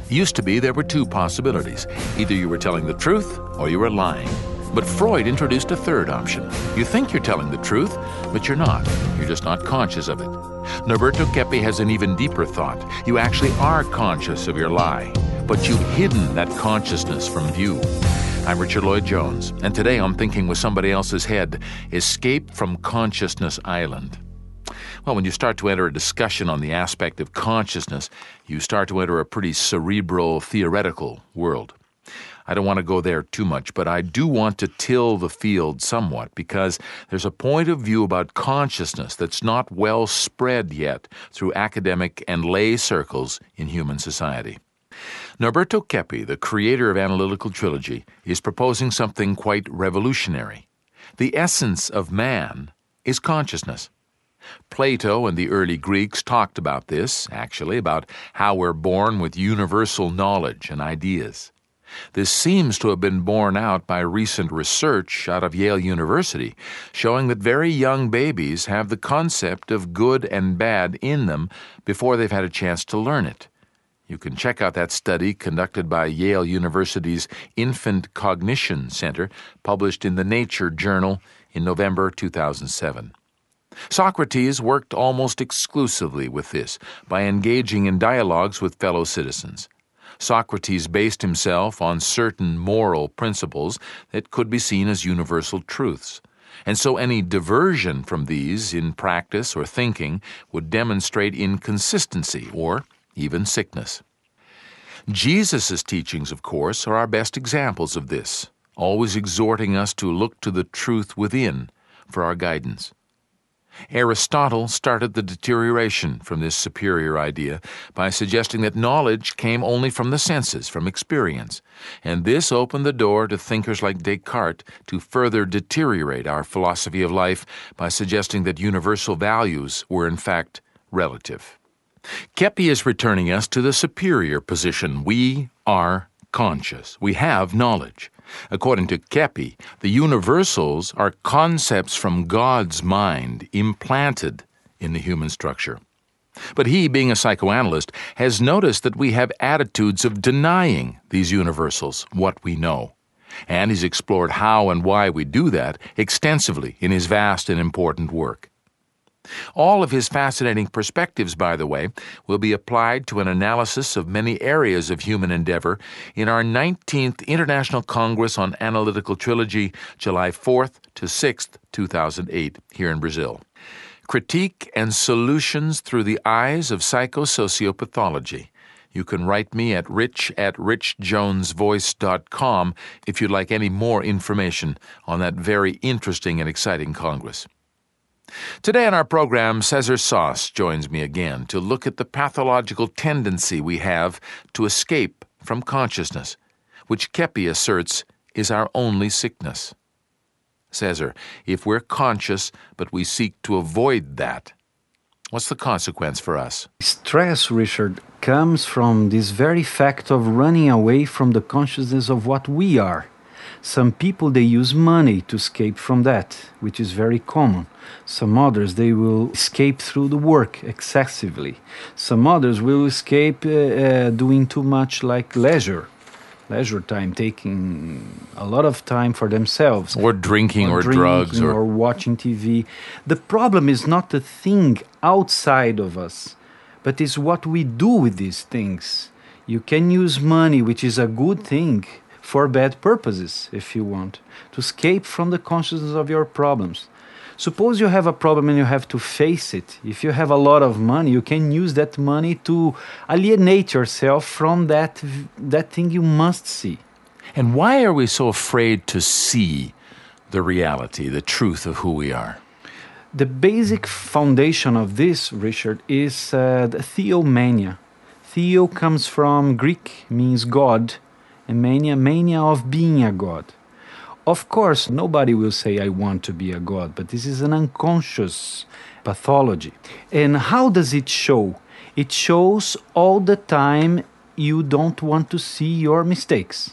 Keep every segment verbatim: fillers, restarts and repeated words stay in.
Used to be there were two possibilities. Either you were telling the truth or you were lying. But Freud introduced a third option. You think you're telling the truth, but you're not. You're just not conscious of it. Norberto Keppe has an even deeper thought. You actually are conscious of your lie, but you've hidden that consciousness from view. I'm Richard Lloyd Jones, and today I'm thinking with somebody else's head, Escape from Consciousness Island. Well, when you start to enter a discussion on the aspect of consciousness, you start to enter a pretty cerebral, theoretical world. I don't want to go there too much, but I do want to till the field somewhat because there's a point of view about consciousness that's not well spread yet through academic and lay circles in human society. Norberto Keppe, the creator of Analytical Trilogy, is proposing something quite revolutionary. The essence of man is consciousness. Plato and the early Greeks talked about this, actually, about how we're born with universal knowledge and ideas. This seems to have been borne out by recent research out of Yale University, showing that very young babies have the concept of good and bad in them before they've had a chance to learn it. You can check out that study conducted by Yale University's Infant Cognition Center, published in the Nature Journal in November two thousand seven. Socrates worked almost exclusively with this by engaging in dialogues with fellow citizens. Socrates based himself on certain moral principles that could be seen as universal truths, and so any diversion from these in practice or thinking would demonstrate inconsistency or even sickness. Jesus' teachings, of course, are our best examples of this, always exhorting us to look to the truth within for our guidance. Aristotle started the deterioration from this superior idea by suggesting that knowledge came only from the senses, from experience, and this opened the door to thinkers like Descartes to further deteriorate our philosophy of life by suggesting that universal values were in fact relative. Keppe is returning us to the superior position. We are conscious. We have knowledge. According to Keppe, the universals are concepts from God's mind implanted in the human structure. But he, being a psychoanalyst, has noticed that we have attitudes of denying these universals what we know. And he's explored how and why we do that extensively in his vast and important work. All of his fascinating perspectives, by the way, will be applied to an analysis of many areas of human endeavor in our nineteenth International Congress on Analytical Trilogy, July fourth to sixth, two thousand eight, here in Brazil. Critique and Solutions Through the Eyes of Psychosociopathology. You can write me at rich at rich jones voice dot com if you'd like any more information on that very interesting and exciting Congress. Today on our program, Cesar Sauce joins me again to look at the pathological tendency we have to escape from consciousness, which Keppe asserts is our only sickness. Cesar, if we're conscious but we seek to avoid that, what's the consequence for us? Stress, Richard, comes from this very fact of running away from the consciousness of what we are. Some people, they use money to escape from that, which is very common. Some others, they will escape through the work excessively. Some others will escape uh, uh, doing too much like leisure. Leisure time, taking a lot of time for themselves. Or drinking or, or drinking, drugs. Or... or watching T V. The problem is not the thing outside of us, but is what we do with these things. You can use money, which is a good thing, for bad purposes, if you want, to escape from the consciousness of your problems. Suppose you have a problem and you have to face it. If you have a lot of money, you can use that money to alienate yourself from that, that thing you must see. And why are we so afraid to see the reality, the truth of who we are? The basic foundation of this, Richard, is uh, the theomania. Theo comes from Greek, means God, and mania, mania of being a god. Of course, nobody will say, I want to be a god, but this is an unconscious pathology. And how does it show? It shows all the time you don't want to see your mistakes.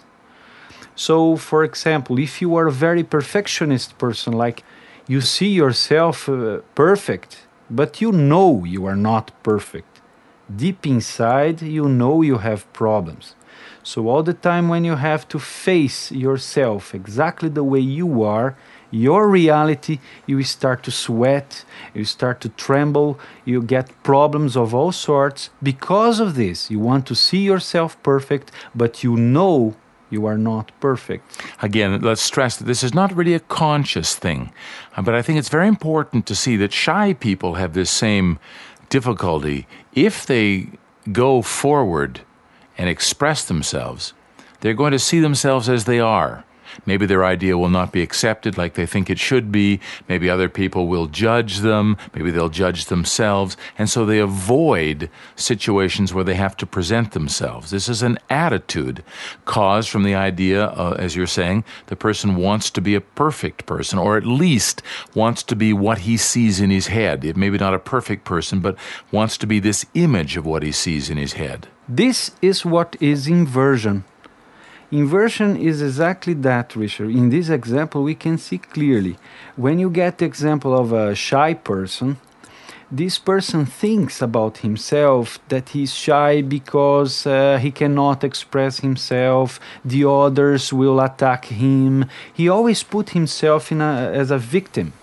So, for example, if you are a very perfectionist person, like you see yourself uh, perfect, but you know you are not perfect, Deep inside, you know you have problems. So all the time when you have to face yourself exactly the way you are, your reality, you start to sweat, you start to tremble, you get problems of all sorts. Because of this, you want to see yourself perfect, but you know you are not perfect. Again, let's stress that this is not really a conscious thing, uh, but I think it's very important to see that shy people have this same difficulty. If they go forward and express themselves, they're going to see themselves as they are. Maybe their idea will not be accepted like they think it should be. Maybe other people will judge them. Maybe they'll judge themselves. And so they avoid situations where they have to present themselves. This is an attitude caused from the idea, uh, as you're saying, the person wants to be a perfect person, or at least wants to be what he sees in his head. It maybe not a perfect person, but wants to be this image of what he sees in his head. This is what is inversion. Inversion is exactly that, Richard. In this example, we can see clearly. When you get the example of a shy person, this person thinks about himself that he's shy because uh, he cannot express himself, the others will attack him. He always put himself in a, as a victim.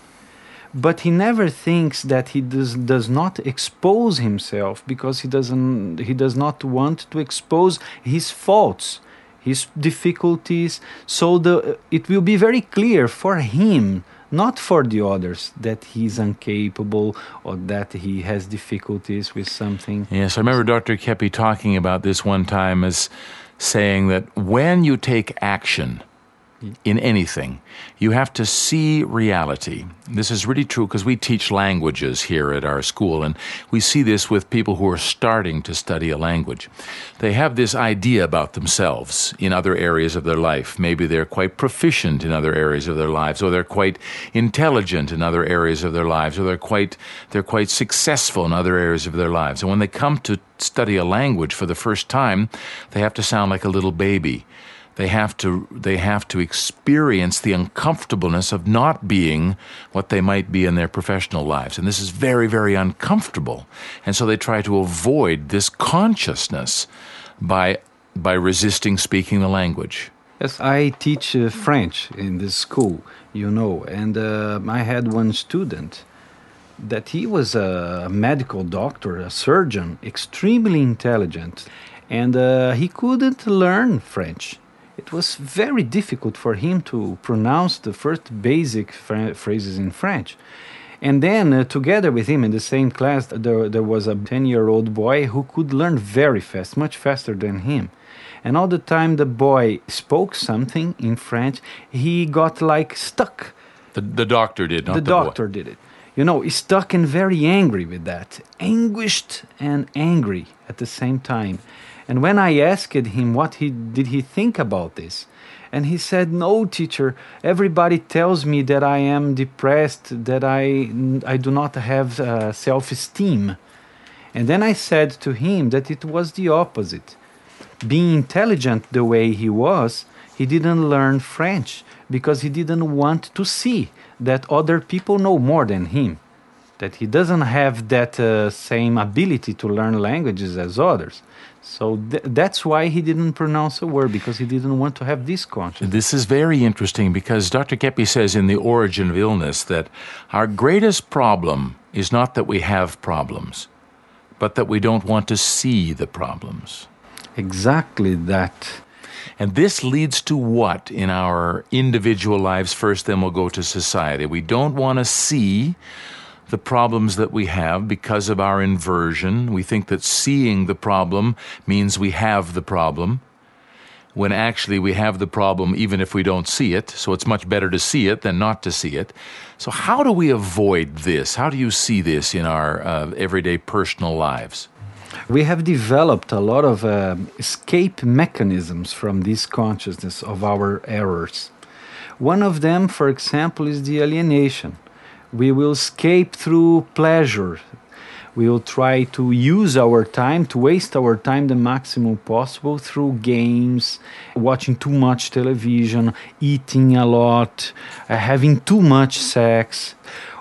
But he never thinks that he does, does not expose himself because he, doesn't, he does not want to expose his faults, his difficulties, so the it will be very clear for him, not for the others, that he's incapable or that he has difficulties with something. Yes, I remember Doctor Kepi talking about this one time as saying that when you take action in anything, you have to see reality. This is really true because we teach languages here at our school, and we see this with people who are starting to study a language. They have this idea about themselves in other areas of their life. Maybe they're quite proficient in other areas of their lives, or they're quite intelligent in other areas of their lives, or they're quite they're quite successful in other areas of their lives. And when they come to study a language for the first time, they have to sound like a little baby. They have to they have to experience the uncomfortableness of not being what they might be in their professional lives. And this is very, very uncomfortable. And so they try to avoid this consciousness by by resisting speaking the language. Yes, I teach uh, French in this school, you know, and uh, I had one student that he was a medical doctor, a surgeon, extremely intelligent, and uh, he couldn't learn French. It was very difficult for him to pronounce the first basic fra- phrases in French. And then, uh, together with him in the same class, there, there was a ten-year-old boy who could learn very fast, much faster than him. And all the time the boy spoke something in French, he got like stuck. The, the doctor did, not the, the doctor boy. did it. You know, he's stuck and very angry with that. Anguished and angry at the same time. And when I asked him what he did he think about this, and he said, "No, teacher, everybody tells me that I am depressed, that I, I do not have uh, self-esteem." And then I said to him that it was the opposite. Being intelligent the way he was, he didn't learn French because he didn't want to see that other people know more than him, that he doesn't have that uh, same ability to learn languages as others. So th- that's why he didn't pronounce a word, because he didn't want to have this consciousness. This is very interesting because Doctor Kepi says in The Origin of Illness that our greatest problem is not that we have problems, but that we don't want to see the problems. Exactly that. And this leads to what in our individual lives first, then we'll go to society. We don't want to see the problems that we have because of our inversion. We think that seeing the problem means we have the problem, when actually we have the problem even if we don't see it. So it's much better to see it than not to see it. So how do we avoid this? How do you see this in our uh, everyday personal lives? We have developed a lot of uh, escape mechanisms from this consciousness of our errors. One of them, for example, is the alienation. We will escape through pleasure. We will try to use our time, to waste our time the maximum possible through games, watching too much television, eating a lot, uh, having too much sex.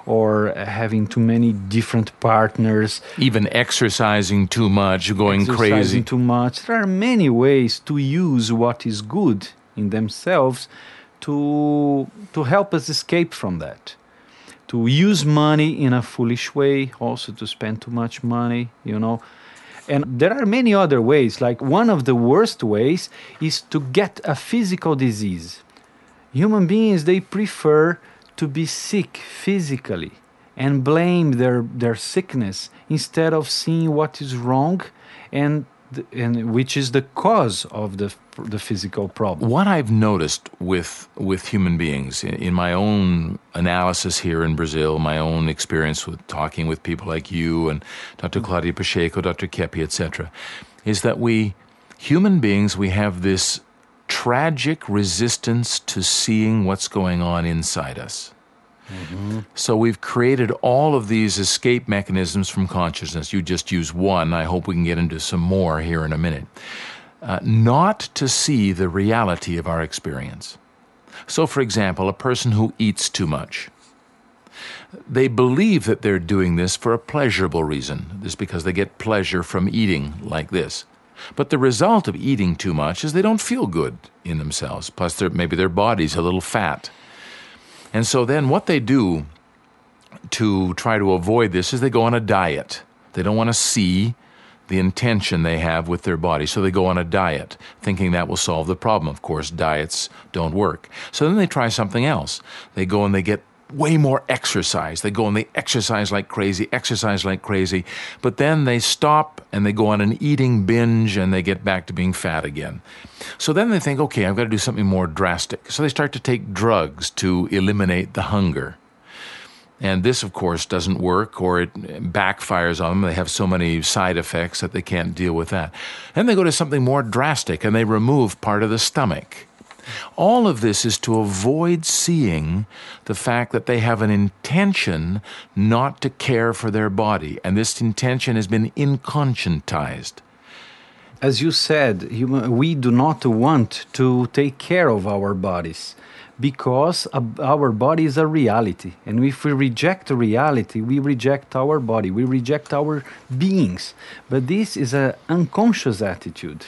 or having too many different partners. Even exercising too much, going exercising crazy. too much. There are many ways to use what is good in themselves to to help us escape from that. To use money in a foolish way, also to spend too much money, you know. And there are many other ways. Like one of the worst ways is to get a physical disease. Human beings, they prefer to be sick physically and blame their, their sickness instead of seeing what is wrong and, and which is the cause of the, the physical problem. What I've noticed with with human beings in, in my own analysis here in Brazil, my own experience with talking with people like you and Doctor Claudia Pacheco, Doctor Kepi, et cetera, is that we, human beings, we have this tragic resistance to seeing what's going on inside us. Mm-hmm. So we've created all of these escape mechanisms from consciousness. You just use one. I hope we can get into some more here in a minute. Uh, not to see the reality of our experience. So, for example, a person who eats too much. They believe that they're doing this for a pleasurable reason. This is because they get pleasure from eating like this. But the result of eating too much is they don't feel good in themselves. Plus, maybe their body's a little fat. And so then what they do to try to avoid this is they go on a diet. They don't want to see the intention they have with their body. So they go on a diet, thinking that will solve the problem. Of course, diets don't work. So then they try something else. They go and they get way more exercise. They go and they exercise like crazy, exercise like crazy. But then they stop and they go on an eating binge and they get back to being fat again. So then they think, okay, I've got to do something more drastic. So they start to take drugs to eliminate the hunger. And this, of course, doesn't work, or it backfires on them. They have so many side effects that they can't deal with that. Then they go to something more drastic, and they remove part of the stomach. All of this is to avoid seeing the fact that they have an intention not to care for their body, and this intention has been inconscientized. As you said, we do not want to take care of our bodies, because our body is a reality. And if we reject reality, we reject our body, we reject our beings. But this is an unconscious attitude.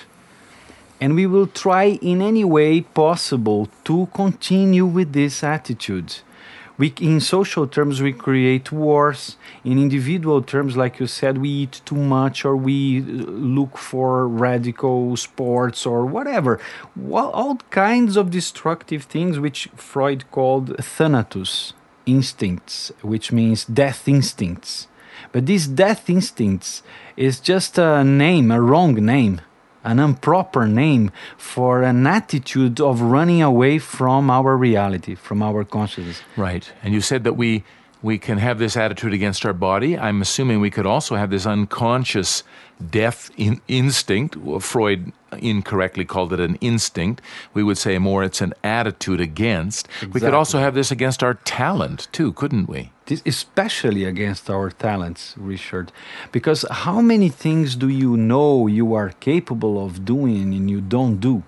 And we will try in any way possible to continue with this attitude. We, in social terms, we create wars. In individual terms, like you said, we eat too much, or we look for radical sports or whatever. Well, all kinds of destructive things which Freud called thanatos, instincts, which means death instincts. But these death instincts is just a name, a wrong name, an improper name for an attitude of running away from our reality, from our consciousness. Right. And you said that we we can have this attitude against our body. I'm assuming we could also have this unconscious death in instinct. Freud incorrectly called it an instinct. We would say more it's an attitude against. Exactly. We could also have this against our talent too, couldn't we? This especially against our talents, Richard. Because how many things do you know you are capable of doing and you don't do?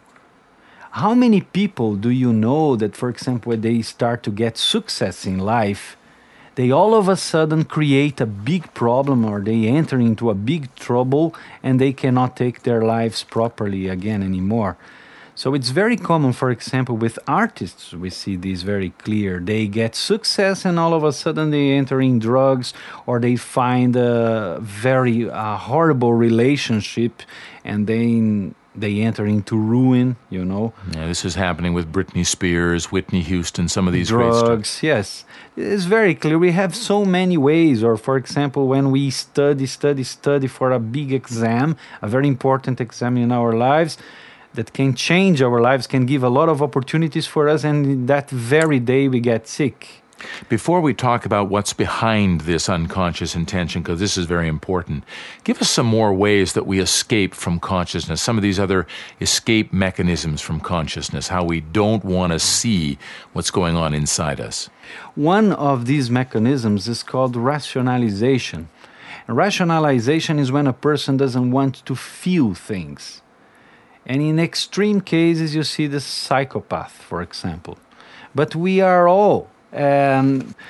How many people do you know that, for example, when they start to get success in life, they all of a sudden create a big problem, or they enter into a big trouble and they cannot take their lives properly again anymore. So it's very common, for example, with artists, we see this very clear. They get success and all of a sudden they enter in drugs, or they find a very uh, horrible relationship and then they enter into ruin, you know. Yeah, this is happening with Britney Spears, Whitney Houston, some of these drugs, great yes. It's very clear. We have so many ways. Or, for example, when we study, study, study for a big exam, a very important exam in our lives, that can change our lives, can give a lot of opportunities for us, and that very day we get sick. Before we talk about what's behind this unconscious intention, because this is very important, give us some more ways that we escape from consciousness, some of these other escape mechanisms from consciousness, how we don't want to see what's going on inside us. One of these mechanisms is called rationalization. And rationalization is when a person doesn't want to feel things. And in extreme cases, you see the psychopath, for example. But we are all... Um,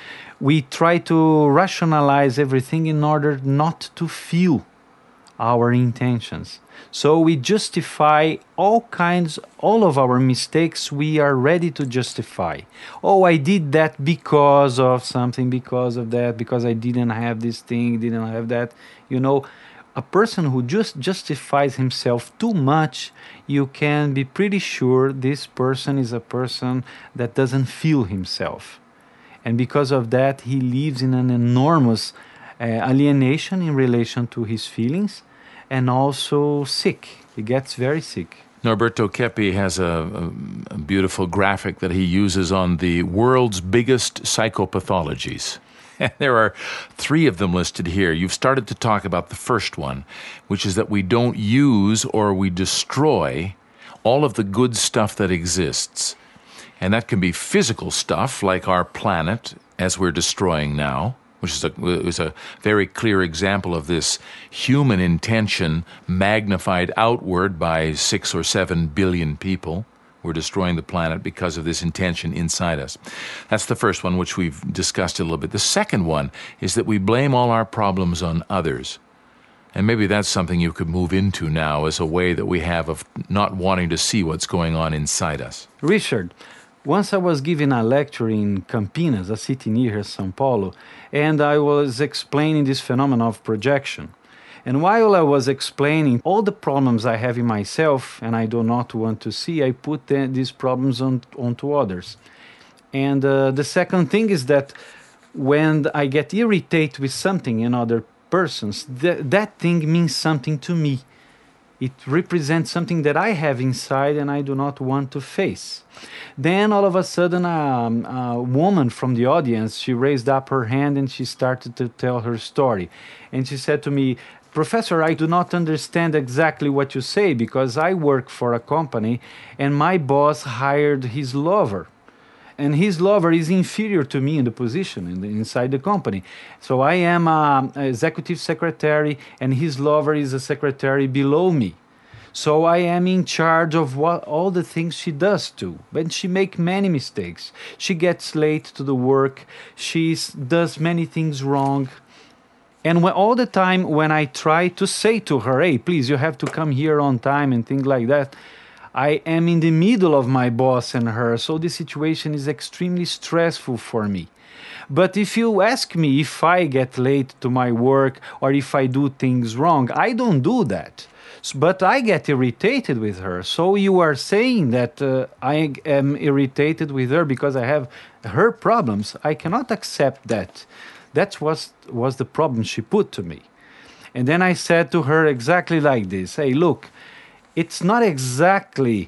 we try to rationalize everything in order not to feel our intentions. So we justify all kinds, all of our mistakes we are ready to justify. Oh, I did that because of something, because of that, because I didn't have this thing, didn't have that. You know, a person who just justifies himself too much, you can be pretty sure this person is a person that doesn't feel himself. And because of that, he lives in an enormous uh, alienation in relation to his feelings, and also sick. He gets very sick. Norberto Keppe has a, a, a beautiful graphic that he uses on the world's biggest psychopathologies. There are three of them listed here. You've started to talk about the first one, which is that we don't use or we destroy all of the good stuff that exists. And that can be physical stuff like our planet, as we're destroying now, which is a, is a very clear example of this human intention magnified outward by six or seven billion people. We're destroying the planet because of this intention inside us. That's the first one, which we've discussed a little bit. The second one is that we blame all our problems on others. And maybe that's something you could move into now as a way that we have of not wanting to see what's going on inside us. Richard, once I was giving a lecture in Campinas, a city near here, São Paulo, and I was explaining this phenomenon of projection. And while I was explaining all the problems I have in myself and I do not want to see, I put the, these problems on, onto others. And uh, the second thing is that when I get irritated with something in other persons, th- that thing means something to me. It represents something that I have inside and I do not want to face. Then all of a sudden um, a woman from the audience, she raised up her hand and she started to tell her story. And she said to me, "Professor, I do not understand exactly what you say because I work for a company and my boss hired his lover. And his lover is inferior to me in the position in the, inside the company. So I am an executive secretary and his lover is a secretary below me. So I am in charge of what, all the things she does too. But she makes many mistakes. She gets late to the work. She does many things wrong. And when, all the time when I try to say to her, hey, please, you have to come here on time and things like that, I am in the middle of my boss and her, so the situation is extremely stressful for me. But if you ask me if I get late to my work or if I do things wrong, I don't do that. But I get irritated with her. So you are saying that uh, I am irritated with her because I have her problems. I cannot accept that. That was, was the problem she put to me. And then I said to her exactly like this, hey, look, it's not exactly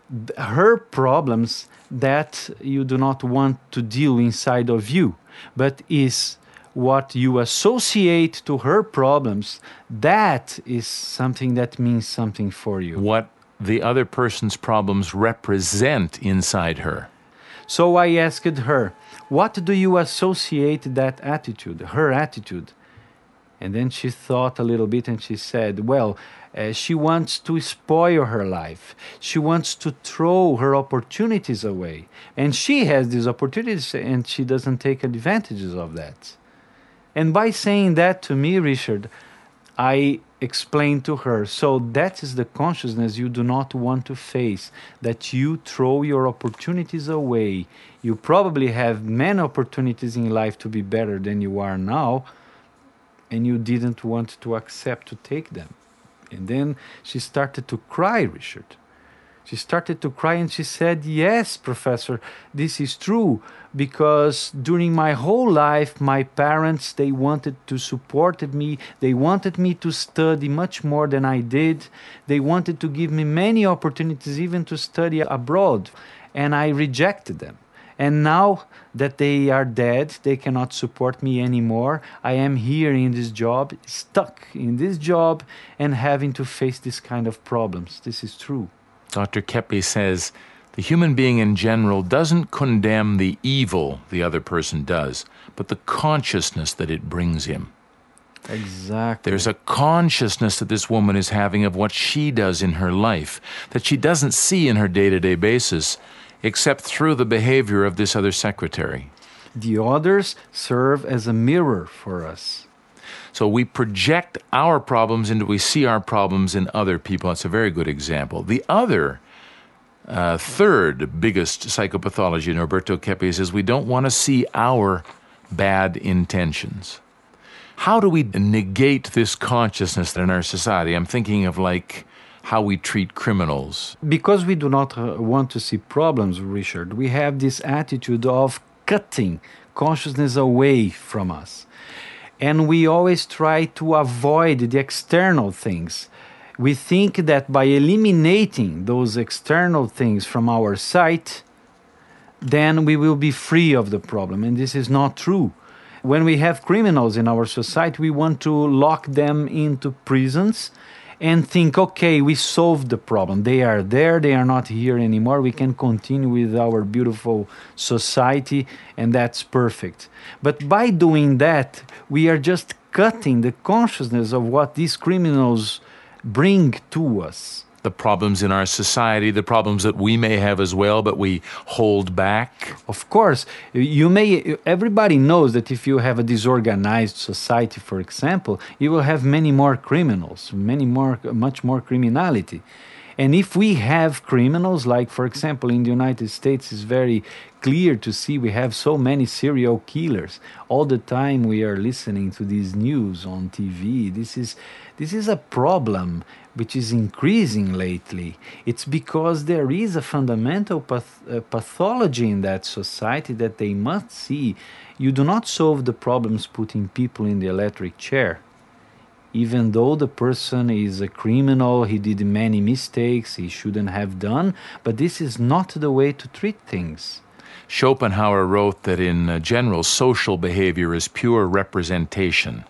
her problems that you do not want to deal inside of you, but is what you associate to her problems. That is something that means something for you. What the other person's problems represent inside her. So I asked her, what do you associate that attitude, her attitude? And then she thought a little bit and she said, well, uh, she wants to spoil her life. She wants to throw her opportunities away. And she has these opportunities and she doesn't take advantages of that. And by saying that to me, Richard, I explained to her, so that is the consciousness you do not want to face, that you throw your opportunities away. You probably have many opportunities in life to be better than you are now, and you didn't want to accept to take them. And then she started to cry, Richard. She started to cry and she said, yes, Professor, this is true, because during my whole life, my parents, they wanted to support me. They wanted me to study much more than I did. They wanted to give me many opportunities, even to study abroad, and I rejected them. And now that they are dead, they cannot support me anymore. I am here in this job, stuck in this job, and having to face this kind of problems. This is true. Doctor Keppe says the human being in general doesn't condemn the evil the other person does, but the consciousness that it brings him. Exactly. There's a consciousness that this woman is having of what she does in her life that she doesn't see in her day-to-day basis, except through the behavior of this other secretary. The others serve as a mirror for us. So we project our problems into, we see our problems in other people. That's a very good example. The other, uh, third biggest psychopathology, Norberto Keppe, says we don't want to see our bad intentions. How do we negate this consciousness in our society? I'm thinking of like how we treat criminals. Because we do not uh, want to see problems, Richard, we have this attitude of cutting consciousness away from us. And we always try to avoid the external things. We think that by eliminating those external things from our sight, then we will be free of the problem. And this is not true. When we have criminals in our society, we want to lock them into prisons and think, okay, we solved the problem. They are there, they are not here anymore. We can continue with our beautiful society, and that's perfect. But by doing that, we are just cutting the consciousness of what these criminals bring to us. The problems in our society, the problems that we may have as well, but we hold back. Of course, you may. Everybody knows that if you have a disorganized society, for example, you will have many more criminals, many more, much more criminality. And if we have criminals, like for example in the United States, it's very clear to see we have so many serial killers. All the time we are listening to these news on T V. This is this is a problem which is increasing lately. It's because there is a fundamental path- uh, pathology in that society that they must see. You do not solve the problems putting people in the electric chair. Even though the person is a criminal, he did many mistakes, he shouldn't have done, but this is not the way to treat things. Schopenhauer wrote that in uh, general, social behavior is pure representation.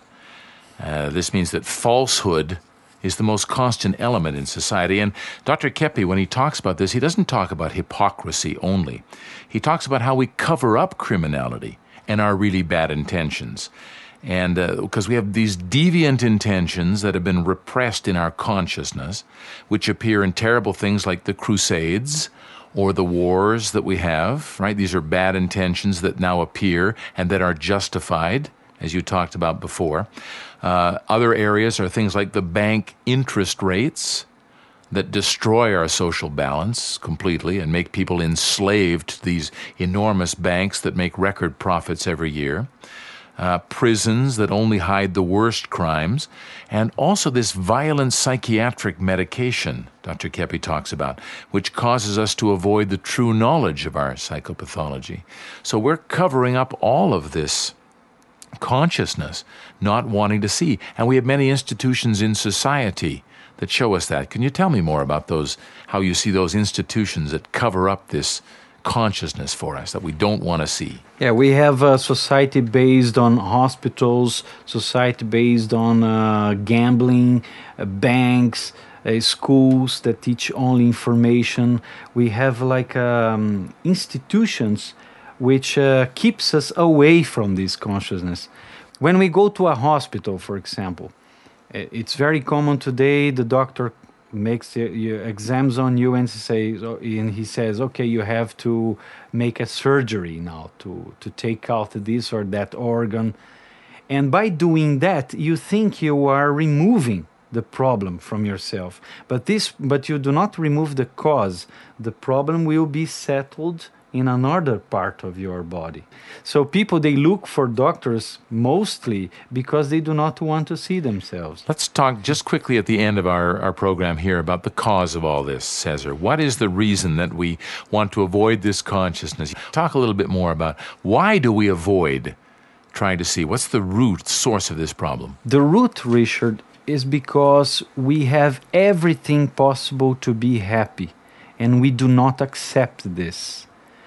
Uh, this means that falsehood is the most constant element in society. And Doctor Keppe, when he talks about this, he doesn't talk about hypocrisy only. He talks about how we cover up criminality and our really bad intentions. And because uh, we have these deviant intentions that have been repressed in our consciousness, which appear in terrible things like the Crusades or the wars that we have, right? These are bad intentions that now appear and that are justified, as you talked about before. Uh, other areas are things like the bank interest rates that destroy our social balance completely and make people enslaved to these enormous banks that make record profits every year. Uh, prisons that only hide the worst crimes, and also this violent psychiatric medication Doctor Keppe talks about, which causes us to avoid the true knowledge of our psychopathology. So we're covering up all of this consciousness, not wanting to see. And we have many institutions in society that show us that. Can you tell me more about those, how you see those institutions that cover up this consciousness for us that we don't want to see? Yeah, we have a society based on hospitals, society based on uh, gambling, uh, banks, uh, schools that teach only information. We have like um, institutions which uh, keeps us away from this consciousness. When we go to a hospital, for example, it's very common today, the doctor makes the, your exams on you and says, and he says, okay, you have to make a surgery now to, to take out this or that organ. And by doing that, you think you are removing the problem from yourself. But this, but you do not remove the cause. The problem will be settled in another part of your body. So people, they look for doctors mostly because they do not want to see themselves. Let's talk just quickly at the end of our, our program here about the cause of all this, Cesar. What is the reason that we want to avoid this consciousness? Talk a little bit more about why do we avoid trying to see? What's the root source of this problem? The root, Richard, is because we have everything possible to be happy, and we do not accept this.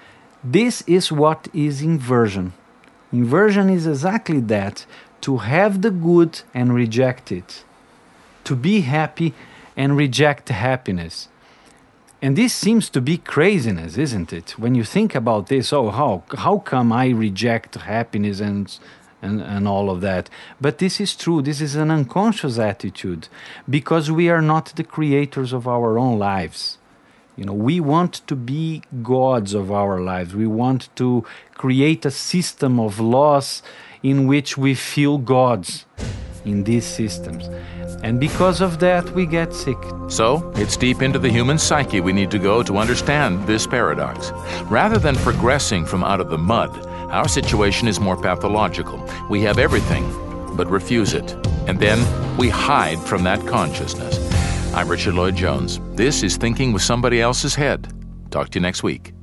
This is what is inversion. Inversion is exactly that, to have the good and reject it, to be happy and reject happiness. And this seems to be craziness, isn't it? When you think about this, oh, how how come I reject happiness and, and, and all of that? But this is true. This is an unconscious attitude because we are not the creators of our own lives. You know, we want to be gods of our lives. We want to create a system of laws in which we feel gods in these systems. And because of that, we get sick. So, it's deep into the human psyche we need to go to understand this paradox. Rather than progressing from out of the mud, our situation is more pathological. We have everything, but refuse it. And then we hide from that consciousness. I'm Richard Lloyd Jones. This is Thinking with Somebody Else's Head. Talk to you next week.